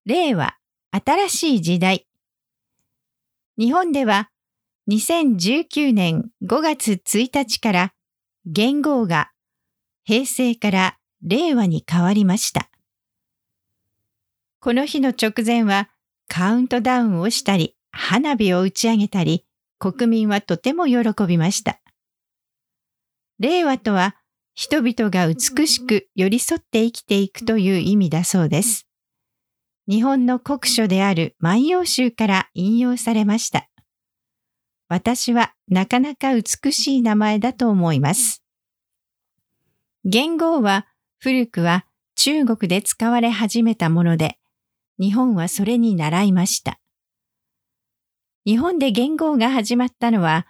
令和、新しい時代。日本では2019年5月1日から元号が平成から令和に変わりました。この日の直前はカウントダウンをしたり、花火を打ち上げたり、国民はとても喜びました。令和とは人々が美しく寄り添って生きていくという意味だそうです。日本の国書である万葉集から引用されました。私はなかなか美しい名前だと思います。元号は古くは中国で使われ始めたもので、日本はそれに倣いました。日本で元号が始まったのは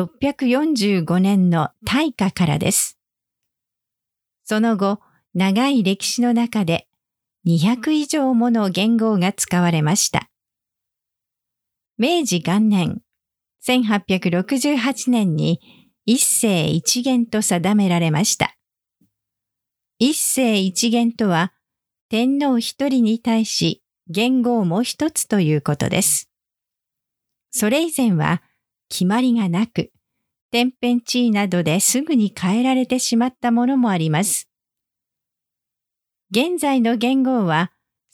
645年の大化からです。その後、長い歴史の中で200以上もの元号が使われました。明治元年、1868年に一世一元と定められました。一世一元とは、天皇一人に対し元号も一つということです。それ以前は決まりがなく、天変地異などですぐに変えられてしまったものもあります。現在の元号は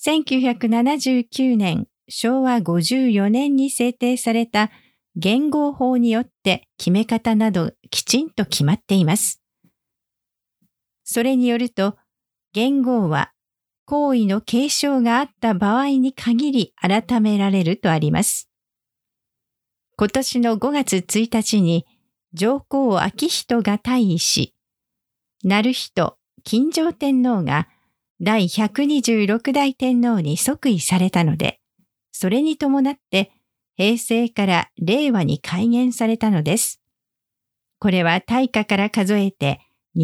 1979年昭和54年に制定された元号法によって決め方などきちんと決まっています。それによると、元号は皇位の継承があった場合に限り改められるとあります。今年の5月1日に上皇顕仁が退位し、徳仁金城天皇が第126代天皇に即位されたので、それに伴って平成から令和に改元されたのです。これは大化から数えて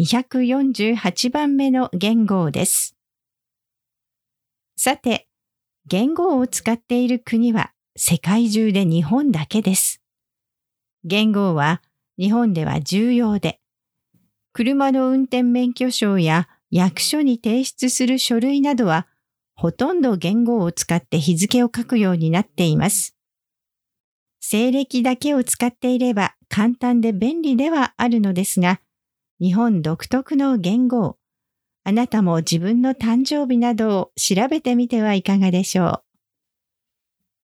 248番目の元号です。さて、元号を使っている国は世界中で日本だけです。元号は日本では重要で、車の運転免許証や役所に提出する書類などは、ほとんど元号を使って日付を書くようになっています。西暦だけを使っていれば簡単で便利ではあるのですが、日本独特の元号、あなたも自分の誕生日などを調べてみてはいかがでしょう。